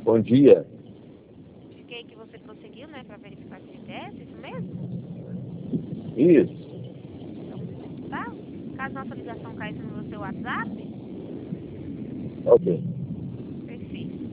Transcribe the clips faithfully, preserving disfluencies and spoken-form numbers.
Bom dia. Fiquei que você prosseguiu, né, para verificar se interessa, isso mesmo? Isso. Tá? Caso nossa ligação caísse no seu WhatsApp, Ok. perfeito.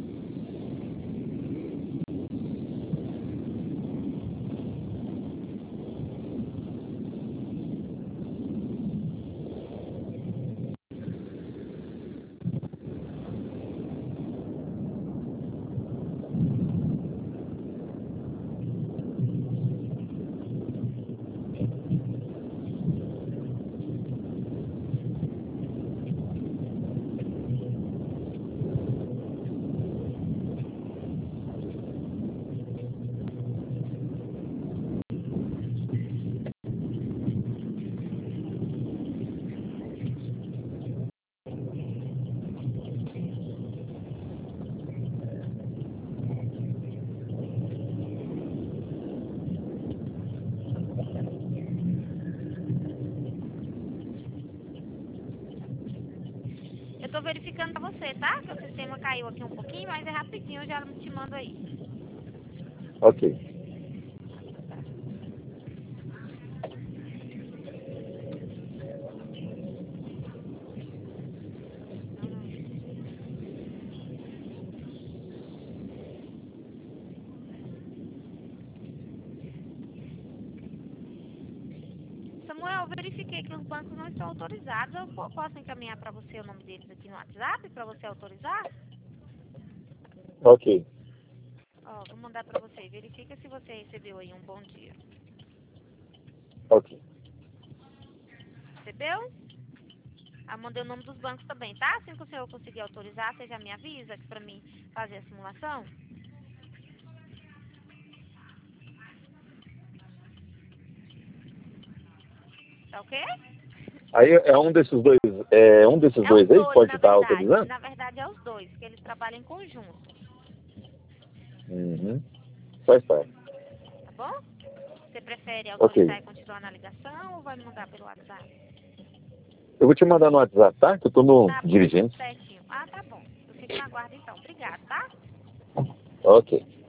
Eu tô verificando pra você, tá? Que o sistema caiu aqui um pouquinho, mas é rapidinho, eu já te mando aí. Ok. Samuel, eu verifiquei que os bancos não estão autorizados. Eu po- posso encaminhar para você o nome deles aqui no WhatsApp para você autorizar? Ok. Ó, vou mandar para você. Verifica se você recebeu aí um bom dia. Ok. Recebeu? Ah, mandei o nome dos bancos também, tá? Assim que o senhor conseguir autorizar, você já me avisa que para mim fazer a simulação. Tá ok? Aí é um desses dois, é um desses É os dois aí que dois, pode na estar verdade. autorizando? Na verdade, é os dois, porque eles trabalham em conjunto. Uhum. Faz parte. Tá bom? Você prefere autorizar Ok. e continuar na ligação ou vai me mandar pelo WhatsApp? Eu vou te mandar no WhatsApp, tá? Que eu tô no Tá bom, diligência. certinho. Ah, tá bom. Eu fico na guarda então. Obrigada, tá? Ok.